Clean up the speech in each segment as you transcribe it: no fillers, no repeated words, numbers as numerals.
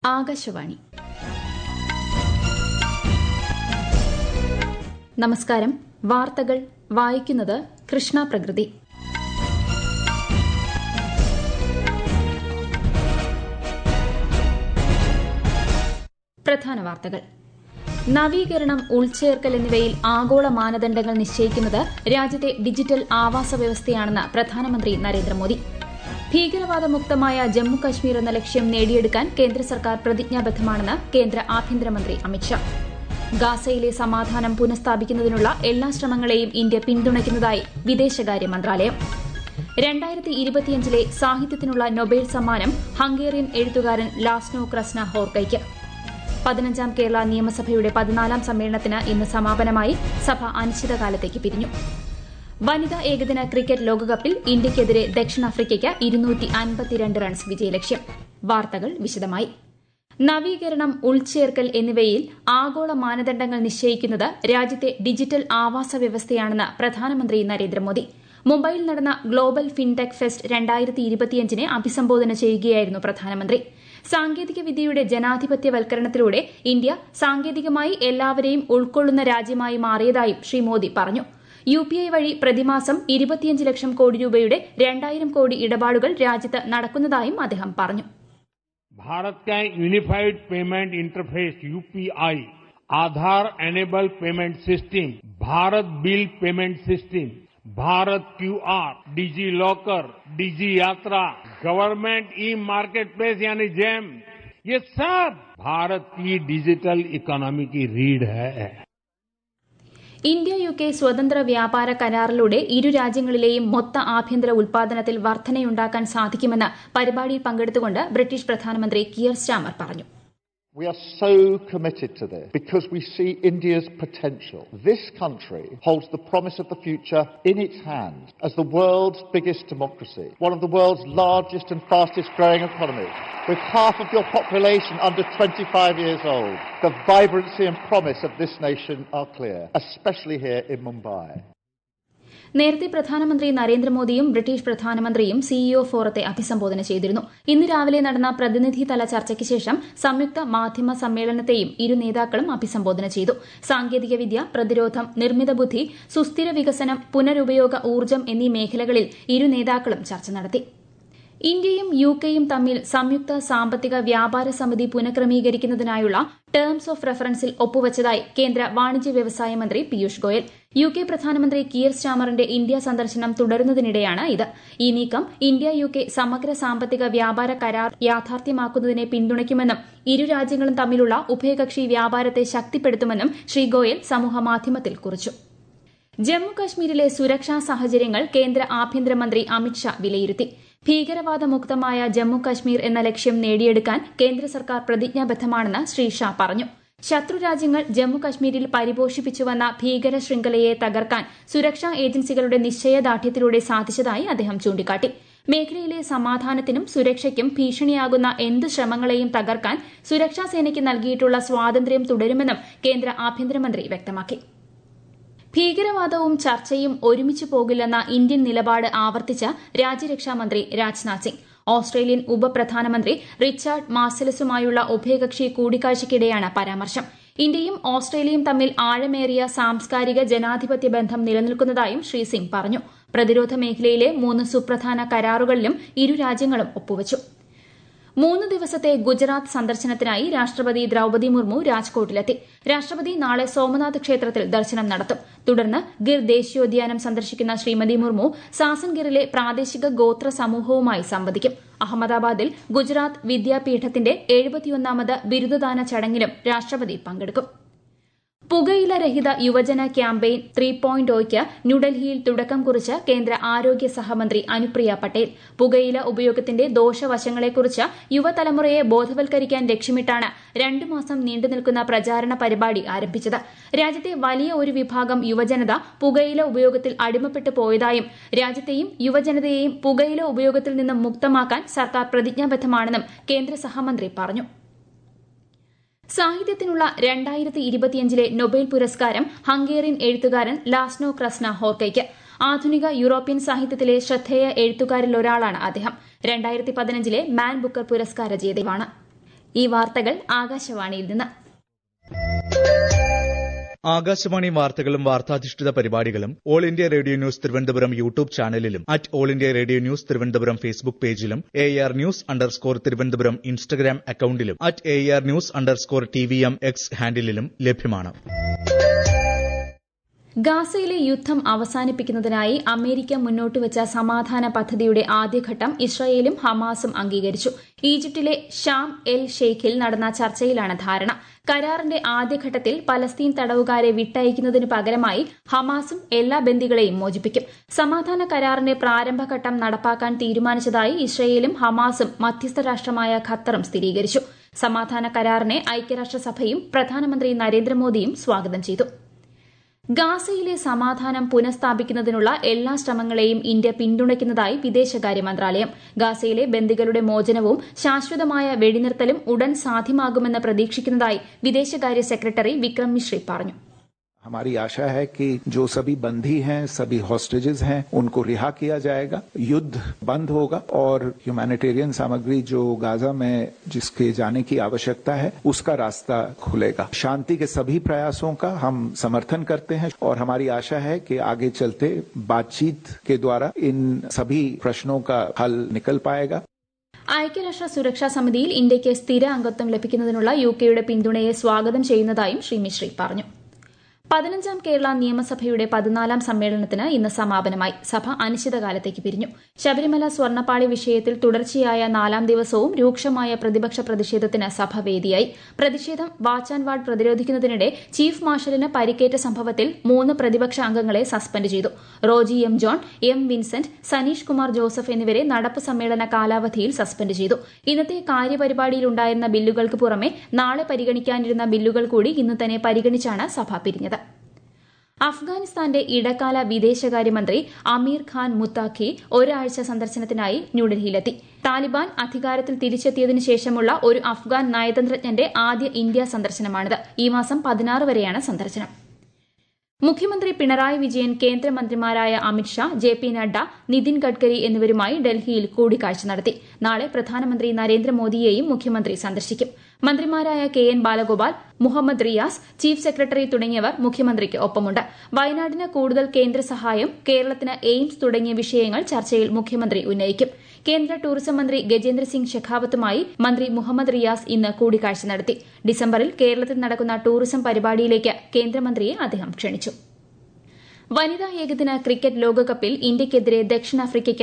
ആകാശവാണി. നമസ്കാരം. വാർത്തകൾ വായിക്കുന്നത് കൃഷ്ണ പ്രകൃതി. പ്രധാന വാർത്തകൾ. നവീകരണം, ഉൾച്ചേർക്കൽ എന്നിവയിൽ ആഗോള മാനദണ്ഡങ്ങൾ നിശ്ചയിക്കുന്നത് രാജ്യത്തെ ഡിജിറ്റൽ ആവാസ വ്യവസ്ഥയാണെന്ന് പ്രധാനമന്ത്രി നരേന്ദ്രമോദി. ഭീകരവാദമുക്തമായ ജമ്മുകശ്മീർ എന്ന ലക്ഷ്യം നേടിയെടുക്കാൻ കേന്ദ്ര സർക്കാർ പ്രതിജ്ഞാബദ്ധമാണെന്ന് കേന്ദ്ര ആഭ്യന്തരമന്ത്രി അമിത്ഷാ. ഗാസയിലെ സമാധാനം പുനഃസ്ഥാപിക്കുന്നതിനുള്ള എല്ലാ ശ്രമങ്ങളെയും ഇന്ത്യ പിന്തുണയ്ക്കുന്നതായി വിദേശകാര്യ മന്ത്രാലയം. 2025 സാഹിത്യത്തിനുള്ള നൊബേൽ സമ്മാനം ഹംഗേറിയൻ എഴുത്തുകാരൻ ലാസ്നോ ക്രസ്നഹോർക്കയ്ക്ക്. 15ാം കേരള നിയമസഭയുടെ 14ാം സമ്മേളനത്തിന് ഇന്ന് സമാപനമായി. സഭ അനിശ്ചിതകാലത്തേക്ക് പിരിഞ്ഞു. വനിതാ ഏകദിന ക്രിക്കറ്റ് ലോകകപ്പിൽ ഇന്ത്യയ്ക്കെതിരെ ദക്ഷിണാഫ്രിക്കയ്ക്ക് 252 റൺസ് വിജയലക്ഷ്യം. വാർത്തകൾ വിശദമായി. നവീകരണം, ഉൾച്ചേർക്കൽ എന്നിവയിൽ ആഗോള മാനദണ്ഡങ്ങൾ നിശ്ചയിക്കുന്നത് രാജ്യത്തെ ഡിജിറ്റൽ ആവാസ വ്യവസ്ഥയാണെന്ന് പ്രധാനമന്ത്രി നരേന്ദ്രമോദി. മുംബൈയിൽ നടന്ന ഗ്ലോബൽ ഫിൻടെക് ഫെസ്റ്റ് 2025 അഭിസംബോധന ചെയ്യുകയായിരുന്നു പ്രധാനമന്ത്രി. സാങ്കേതിക വിദ്യയുടെ ജനാധിപത്യവൽക്കരണത്തിലൂടെ ഇന്ത്യ സാങ്കേതികമായി എല്ലാവരെയും ഉൾക്കൊള്ളുന്ന രാജ്യമായി മാറിയതായും ശ്രീ മോദി പറഞ്ഞു. UPI വഴി പ്രതിമാസം 25 ലക്ഷം കോടി രൂപയുടെ 2000 കോടി ഇടപാടുകൾ രാജ്യത്ത് നടക്കുന്നതായും അദ്ദേഹം പറഞ്ഞു. भारत का unified payment interface UPI, Aadhaar enable payment system, Bharat bill payment system, Bharat QR, DigiLocker, Digi Yatra, government marketplace यानी जेम, ये सब भारत की डिजिटल इकोनॉमी की रीढ़ है. ഇന്ത്യ UK സ്വതന്ത്ര വ്യാപാര കരാറിലൂടെ ഇരു രാജ്യങ്ങളിലെയും മൊത്ത ആഭ്യന്തര ഉൽപാദനത്തിൽ വർധനയുണ്ടാക്കാൻ സാധിക്കുമെന്ന് പരിപാടിയിൽ പങ്കെടുത്തുകൊണ്ട് ബ്രിട്ടീഷ് പ്രധാനമന്ത്രി കിയർ സ്റ്റാമർ പറഞ്ഞു. We are so committed to this because we see India's potential. This country holds the promise of the future in its hand as the world's biggest democracy, one of the world's largest and fastest growing economies, with half of your population under 25 years old. The vibrancy and promise of this nation are clear, especially here in Mumbai. നേരത്തെ പ്രധാനമന്ത്രി നരേന്ദ്രമോദിയും British പ്രധാനമന്ത്രിയും CEO ഫോറത്തെ അഭിസംബോധന ചെയ്തിരുന്നു. ഇന്ന് രാവിലെ നടന്ന പ്രതിനിധിതല ചർച്ചയ്ക്ക് ശേഷം സംയുക്ത മാധ്യമ സമ്മേളനത്തെയും ഇരു നേതാക്കളും അഭിസംബോധന ചെയ്തു. സാങ്കേതികവിദ്യ, പ്രതിരോധം, നിർമ്മിത ബുദ്ധി, സുസ്ഥിര വികസനം, പുനരുപയോഗ ഊർജ്ജം എന്നീ മേഖലകളിൽ ഇരു നേതാക്കളും ചർച്ച നടത്തി. ഇന്ത്യയും UKയും തമ്മിൽ സംയുക്ത സാമ്പത്തിക വ്യാപാര സമിതി പുനഃക്രമീകരിക്കുന്നതിനായുള്ള ടേംസ് ഓഫ് റഫറൻസിൽ ഒപ്പുവച്ചതായി കേന്ദ്ര വാണിജ്യ വ്യവസായ മന്ത്രി പീയൂഷ് ഗോയൽ. UK പ്രധാനമന്ത്രി കിയർ സ്റ്റാമറിന്റെ ഇന്ത്യ സന്ദർശനം തുടരുന്നതിനിടെയാണ് ഇത്. ഈ നീക്കം ഇന്ത്യ UK സമഗ്ര സാമ്പത്തിക വ്യാപാര കരാർ യാഥാർത്ഥ്യമാക്കുന്നതിനെ പിന്തുണയ്ക്കുമെന്നും ഇരു രാജ്യങ്ങളും തമ്മിലുള്ള ഉഭയകക്ഷി വ്യാപാരത്തെ ശക്തിപ്പെടുത്തുമെന്നും ശ്രീ ഗോയൽ സമൂഹമാധ്യമത്തിൽ കുറിച്ചു. ജമ്മുകശ്മീരിലെ സുരക്ഷാ സാഹചര്യങ്ങൾ കേന്ദ്ര ആഭ്യന്തരമന്ത്രി അമിത്ഷാ വിലയിരുത്തി. ഭീകരവാദമുക്തമായ ജമ്മുകശ്മീർ എന്ന ലക്ഷ്യം നേടിയെടുക്കാൻ കേന്ദ്ര സർക്കാർ പ്രതിജ്ഞാബദ്ധമാണെന്ന് ശ്രീ ഷാ പറഞ്ഞു. ശത്രുരാജ്യങ്ങൾ ജമ്മുകശ്മീരിൽ പരിപോഷിപ്പിച്ചുവന്ന ഭീകര ശൃംഖലയെ തകർക്കാൻ സുരക്ഷാ ഏജൻസികളുടെ നിശ്ചയദാർഢ്യത്തിലൂടെ സാധിച്ചതായി അദ്ദേഹം ചൂണ്ടിക്കാട്ടി. മേഖലയിലെ സമാധാനത്തിനും സുരക്ഷയ്ക്കും ഭീഷണിയാകുന്ന എന്ത് ശ്രമങ്ങളെയും തകർക്കാൻ സുരക്ഷാ സേനയ്ക്ക് നൽകിയിട്ടുള്ള സ്വാതന്ത്ര്യം തുടരുമെന്നും കേന്ദ്ര ആഭ്യന്തരമന്ത്രി വ്യക്തമാക്കി. ഭീകരവാദവും ചർച്ചയും ഒരുമിച്ച് പോകില്ലെന്ന ഇന്ത്യൻ നിലപാട് ആവർത്തിച്ച രാജ്യരക്ഷാമന്ത്രി രാജ്നാഥ് സിംഗ്. ഓസ്ട്രേലിയൻ ഉപപ്രധാനമന്ത്രി റിച്ചാർഡ് മാർസലസുമായുള്ള ഉഭയകക്ഷി കൂടിക്കാഴ്ചയ്ക്കിടെയാണ് പരാമർശം. ഇന്ത്യയും ഓസ്ട്രേലിയയും തമ്മിൽ ആഴമേറിയ സാംസ്കാരിക ജനാധിപത്യ ബന്ധം നിലനിൽക്കുന്നതായും ശ്രീ സിംഗ് പറഞ്ഞു. പ്രതിരോധ മേഖലയിലെ 3 സുപ്രധാന കരാറുകളിലും ഇരു രാജ്യങ്ങളും ഒപ്പുവച്ചു. 3 ദിവസത്തെ ഗുജറാത്ത് സന്ദർശനത്തിനായി രാഷ്ട്രപതി ദ്രൌപദി മുർമു രാജ്കോട്ടിലെത്തി. രാഷ്ട്രപതി നാളെ സോമനാഥ് ക്ഷേത്രത്തിൽ ദർശനം നടത്തും. തുടർന്ന് ഗിർ ദേശീയോദ്യാനം സന്ദർശിക്കുന്ന ശ്രീമതി മുർമു സാസൻഗിറിലെ പ്രാദേശിക ഗോത്ര സമൂഹവുമായി സംവദിക്കും. അഹമ്മദാബാദിൽ ഗുജറാത്ത് വിദ്യാപീഠത്തിന്റെ 71ാമത് ബിരുദദാന ചടങ്ങിലും രാഷ്ട്രപതി പങ്കെടുക്കും. പുകയില രഹിത യുവജന ക്യാമ്പയിൻ 3.0യ്ക്ക് ന്യൂഡൽഹിയിൽ തുടക്കം കുറിച്ച് കേന്ദ്ര ആരോഗ്യ സഹമന്ത്രി അനുപ്രിയ പട്ടേൽ. പുകയില ഉപയോഗത്തിന്റെ ദോഷവശങ്ങളെക്കുറിച്ച് യുവതലമുറയെ ബോധവൽക്കരിക്കാൻ ലക്ഷ്യമിട്ടാണ് 2 മാസം നീണ്ടുനിൽക്കുന്ന പ്രചാരണ പരിപാടി ആരംഭിച്ചത്. രാജ്യത്തെ വലിയ ഒരു വിഭാഗം യുവജനത പുകയില ഉപയോഗത്തിൽ അടിമപ്പെട്ടു പോയതായും രാജ്യത്തെയും യുവജനതയെയും പുകയില ഉപയോഗത്തിൽ നിന്നും മുക്തമാക്കാൻ സർക്കാർ പ്രതിജ്ഞാബദ്ധമാണെന്നും കേന്ദ്ര സഹമന്ത്രി പറഞ്ഞു. സാഹിത്യത്തിനുള്ള 2025 നൊബേൽ പുരസ്കാരം ഹംഗേറിയൻ എഴുത്തുകാരൻ ലാസ്നോ ക്രസ്നഹോർക്കയ്ക്ക്. ആധുനിക യൂറോപ്യൻ സാഹിത്യത്തിലെ ശ്രദ്ധേയ എഴുത്തുകാരിലൊരാളാണ് അദ്ദേഹം. 2015 മാൻ ബുക്കർ പുരസ്കാര ജേതാവാണ്. ഈ വാർത്തകൾ ആകാശവാണിയിൽ നിന്ന്. ആകാശവാണി വാർത്തകളും വാർത്താധിഷ്ഠിത പരിപാടികളും all India radio news Thiruvananthapuram YouTube ചാനലിലും all India radio news Thiruvananthapuram Facebook പേജിലും AR News_ തിരുവനന്തപുരം ഇൻസ്റ്റഗ്രാം അക്കൌണ്ടിലും AR News_TVM X ഹാൻഡിലും ലഭ്യമാണ്. ഗാസയിലെ യുദ്ധം അവസാനിപ്പിക്കുന്നതിനായി അമേരിക്ക മുന്നോട്ടുവച്ച സമാധാന പദ്ധതിയുടെ ആദ്യഘട്ടം ഇസ്രായേലും ഹമാസും അംഗീകരിച്ചു. ഈജിപ്തിലെ ഷാം എൽ ഷെയ്ഖിൽ നടന്ന ചർച്ചയിലാണ് ധാരണ. കരാറിന്റെ ആദ്യഘട്ടത്തിൽ പലസ്തീൻ തടവുകാരെ വിട്ടയക്കുന്നതിന് പകരമായി ഹമാസും എല്ലാ ബന്ദികളെയും മോചിപ്പിക്കും. സമാധാന കരാറിന്റെ പ്രാരംഭഘട്ടം നടപ്പാക്കാൻ തീരുമാനിച്ചതായി ഇസ്രായേലും ഹമാസും മധ്യസ്ഥ രാഷ്ട്രമായ ഖത്തറും സ്ഥിരീകരിച്ചു. സമാധാന കരാറിനെ ഐക്യരാഷ്ട്രസഭയും പ്രധാനമന്ത്രി നരേന്ദ്രമോദിയും സ്വാഗതം ചെയ്തു. ഗാസയിലെ സമാധാനം പുനഃസ്ഥാപിക്കുന്നതിനുള്ള എല്ലാ ശ്രമങ്ങളെയും ഇന്ത്യ പിന്തുണയ്ക്കുന്നതായി വിദേശകാര്യ മന്ത്രാലയം. ഗാസയിലെ ബന്ദികളുടെ മോചനവും ശാശ്വതമായ വെടിനിർത്തലും ഉടൻ സാധ്യമാകുമെന്ന് പ്രതീക്ഷിക്കുന്നതായി വിദേശകാര്യ സെക്രട്ടറി വിക്രം മിശ്രി പറഞ്ഞു. हमारी आशा है कि जो सभी बंदी हैं, सभी हॉस्टेजेस हैं, उनको रिहा किया जाएगा, युद्ध बंद होगा और ह्यूमैनिटेरियन सामग्री जो गाजा में जिसके जाने की आवश्यकता है उसका रास्ता खुलेगा. शांति के सभी प्रयासों का हम समर्थन करते हैं और हमारी आशा है कि आगे चलते बातचीत के द्वारा इन सभी प्रश्नों का हल निकल पाएगा. ഐക്യരാഷ്ട്ര സുരക്ഷാ സമിതിയിൽ ഇന്ത്യയ്ക്ക് സ്ഥിര അംഗത്വം ലഭിക്കുന്നതിനുള്ള യുകെയുടെ പിന്തുണയെ സ്വാഗതം ചെയ്യുന്നതായും ശ്രീ മിശ്രി പറഞ്ഞു. 15ാം കേരള നിയമസഭയുടെ 14ാം സമ്മേളനത്തിന് ഇന്ന് സമാപനമായി. സഭ അനിശ്ചിതകാലത്തേക്ക് പിരിഞ്ഞു. ശബരിമല സ്വർണ്ണപ്പാളി വിഷയത്തിൽ തുടർച്ചയായ 4ാം ദിവസവും രൂക്ഷമായ പ്രതിപക്ഷ പ്രതിഷേധത്തിന് സഭ വേദിയായി. പ്രതിഷേധം വാച്ച് ആൻഡ് വാർഡ് പ്രതിരോധിക്കുന്നതിനിടെ ചീഫ് മാർഷലിന് പരിക്കേറ്റ സംഭവത്തിൽ 3 പ്രതിപക്ഷ അംഗങ്ങളെ സസ്പെൻഡ് ചെയ്തു. Roji M John, M Vincent, Saneesh Kumar Joseph എന്നിവരെ നടപ്പ് സമ്മേളന കാലാവധിയിൽ സസ്പെൻഡ് ചെയ്തു. ഇന്നത്തെ കാര്യപരിപാടിയിലുണ്ടായിരുന്ന ബില്ലുകൾക്ക് പുറമെ നാളെ പരിഗണിക്കാനിരുന്ന ബില്ലുകൾ കൂടി ഇന്ന് തന്നെ പരിഗണിച്ചാണ് സഭ പിരിഞ്ഞത്. അഫ്ഗാനിസ്ഥാന്റെ ഇടക്കാല വിദേശകാര്യമന്ത്രി അമീർ ഖാൻ മുത്താഖി ഒരാഴ്ച സന്ദർശനത്തിനായി ന്യൂഡൽഹിയിലെത്തി. താലിബാൻ അധികാരത്തിൽ തിരിച്ചെത്തിയതിനു ശേഷമുള്ള ഒരു അഫ്ഗാൻ നയതന്ത്രജ്ഞന്റെ ആദ്യ ഇന്ത്യാ സന്ദർശനമാണിത്. ഈ മാസം 16 വരെയാണ് സന്ദർശനം. മുഖ്യമന്ത്രി പിണറായി വിജയൻ കേന്ദ്രമന്ത്രിമാരായ അമിത്ഷാ, JP നഡ്ഡ, നിതിൻ ഗഡ്കരി എന്നിവരുമായി ഡൽഹിയിൽ കൂടിക്കാഴ്ച നടത്തി. നാളെ പ്രധാനമന്ത്രി നരേന്ദ്രമോദിയെയും മുഖ്യമന്ത്രി സന്ദർശിക്കും. മന്ത്രിമാരായ KN Balagopal, Muhammad Riyas, chief secretary തുടങ്ങിയവർ മുഖ്യമന്ത്രിക്ക് ഒപ്പമുണ്ട്. വയനാടിന് കൂടുതൽ കേന്ദ്ര സഹായം, കേരളത്തിന് എയിംസ് തുടങ്ങിയ വിഷയങ്ങൾ ചർച്ചയിൽ മുഖ്യമന്ത്രി ഉന്നയിക്കും. കേന്ദ്ര ടൂറിസം മന്ത്രി ഗജേന്ദ്ര സിംഗ് ഷെഖാവത്തുമായി മന്ത്രി മുഹമ്മദ് റിയാസ് ഇന്ന് കൂടിക്കാഴ്ച നടത്തി. ഡിസംബറിൽ കേരളത്തിൽ നടക്കുന്ന ടൂറിസം പരിപാടിയിലേക്ക് കേന്ദ്രമന്ത്രിയെ അദ്ദേഹം ക്ഷണിച്ചു. വനിതാ ഏകദിന ക്രിക്കറ്റ് ലോകകപ്പിൽ ഇന്ത്യയ്ക്കെതിരെ ദക്ഷിണാഫ്രിക്കയ്ക്ക്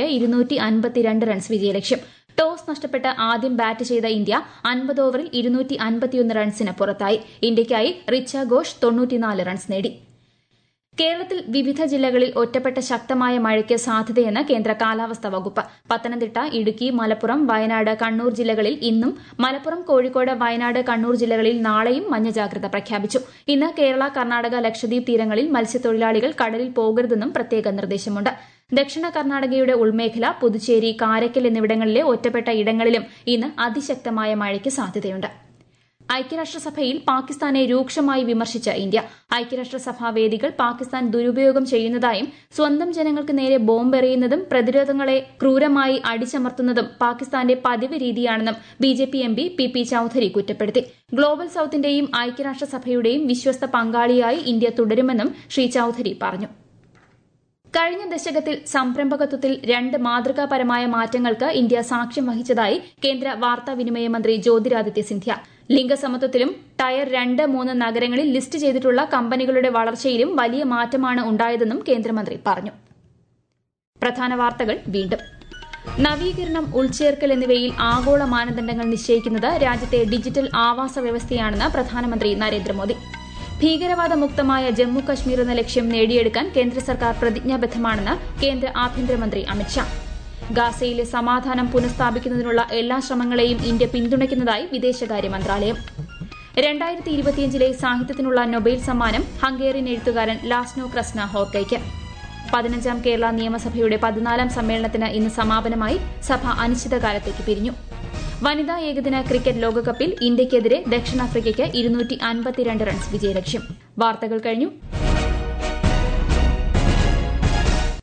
252 റൺസ് വിജയലക്ഷ്യം. ടോസ് നഷ്ടപ്പെട്ട് ആദ്യം ബാറ്റ് ചെയ്ത ഇന്ത്യ 50 ഓവറിൽ 251 റൺസിന് പുറത്തായി. ഇന്ത്യയ്ക്കായി റിച്ച ഘോഷ് 94 റൺസ് നേടി. കേരളത്തിൽ വിവിധ ജില്ലകളിൽ ഒറ്റപ്പെട്ട ശക്തമായ മഴയ്ക്ക് സാധ്യതയെന്ന് കേന്ദ്ര കാലാവസ്ഥാ വകുപ്പ്. പത്തനംതിട്ട, ഇടുക്കി, മലപ്പുറം, വയനാട്, കണ്ണൂർ ജില്ലകളിൽ ഇന്നും, മലപ്പുറം, കോഴിക്കോട്, വയനാട്, കണ്ണൂർ ജില്ലകളിൽ നാളെയും മഞ്ഞ ജാഗ്രത പ്രഖ്യാപിച്ചു. ഇന്ന് കേരള, കർണാടക, ലക്ഷദ്വീപ് തീരങ്ങളിൽ മത്സ്യത്തൊഴിലാളികൾ കടലിൽ പോകരുതെന്നും പ്രത്യേക നിർദ്ദേശമുണ്ട്. ദക്ഷിണ കർണാടകയുടെ ഉൾമേഖല, പുതുച്ചേരി, കാരയ്ക്കൽ എന്നിവിടങ്ങളിലെ ഒറ്റപ്പെട്ട ഇടങ്ങളിലും ഇന്ന് അതിശക്തമായ മഴയ്ക്ക് സാധ്യതയുണ്ട്. ഐക്യരാഷ്ട്രസഭയിൽ പാകിസ്ഥാനെ രൂക്ഷമായി വിമർശിച്ച ഇന്ത്യ. ഐക്യരാഷ്ട്രസഭാ വേദികൾ പാകിസ്ഥാൻ ദുരുപയോഗം ചെയ്യുന്നതായും സ്വന്തം ജനങ്ങൾക്ക് നേരെ ബോംബെറിയുന്നതും പ്രതിരോധങ്ങളെ ക്രൂരമായി അടിച്ചമർത്തുന്നതും പാകിസ്ഥാന്റെ പതിവ് രീതിയാണെന്നും BJP MP PP ചൌധരി കുറ്റപ്പെടുത്തി. ഗ്ലോബൽ സൌത്തിന്റെയും ഐക്യരാഷ്ട്രസഭയുടെയും വിശ്വസ്ത പങ്കാളിയായി ഇന്ത്യ തുടരുമെന്നും ശ്രീ ചൌധരി പറഞ്ഞു. കഴിഞ്ഞ ദശകത്തിൽ സംരംഭകത്വത്തിൽ 2 മാതൃകാപരമായ മാറ്റങ്ങൾക്ക് ഇന്ത്യ സാക്ഷ്യം വഹിച്ചതായി കേന്ദ്ര വാർത്താവിനിമയ മന്ത്രി ജ്യോതിരാദിത്യ സിന്ധ്യ. ലിംഗസമത്വത്തിലും ടയർ 2-3 നഗരങ്ങളിൽ ലിസ്റ്റ് ചെയ്തിട്ടുള്ള കമ്പനികളുടെ വളർച്ചയിലും വലിയ മാറ്റമാണ് ഉണ്ടായതെന്നും കേന്ദ്രമന്ത്രി പറഞ്ഞു. പ്രധാന വാർത്തകൾ വീണ്ടും. നവീകരണം, ഉൾച്ചേർക്കൽ എന്നിവയിൽ ആഗോള മാനദണ്ഡങ്ങൾ നിശ്ചയിക്കുന്നത് രാജ്യത്തെ ഡിജിറ്റൽ ആവാസ വ്യവസ്ഥയാണെന്ന് പ്രധാനമന്ത്രി നരേന്ദ്രമോദി. ഭീകരവാദമുക്തമായ ജമ്മു കശ്മീർ എന്ന ലക്ഷ്യം നേടിയെടുക്കാൻ കേന്ദ്ര സർക്കാർ പ്രതിജ്ഞാബദ്ധമാണെന്ന് കേന്ദ്ര ആഭ്യന്തരമന്ത്രി അമിത്ഷാ. ഗാസയിലെ സമാധാനം പുനഃസ്ഥാപിക്കുന്നതിനുള്ള എല്ലാ ശ്രമങ്ങളെയും ഇന്ത്യ പിന്തുണയ്ക്കുന്നതായി വിദേശകാര്യ മന്ത്രാലയം. 2025 സാഹിത്യത്തിനുള്ള നൊബേൽ സമ്മാനം ഹംഗേറിയൻ എഴുത്തുകാരൻ ലാസ്നോ ക്രസ്ന ഹോർക്കയ്ക്ക്. 15ാം കേരള നിയമസഭയുടെ 14ാം സമ്മേളനത്തിന് ഇന്ന് സമാപനമായി. സഭ അനിശ്ചിതകാലത്തേക്ക് പിരിഞ്ഞു. വനിതാ ഏകദിന ക്രിക്കറ്റ് ലോകകപ്പിൽ ഇന്ത്യയ്ക്കെതിരെ ദക്ഷിണാഫ്രിക്കയ്ക്ക് 252 റൺസ് വിജയലക്ഷ്യം. വാർത്തകൾ കഴിഞ്ഞു.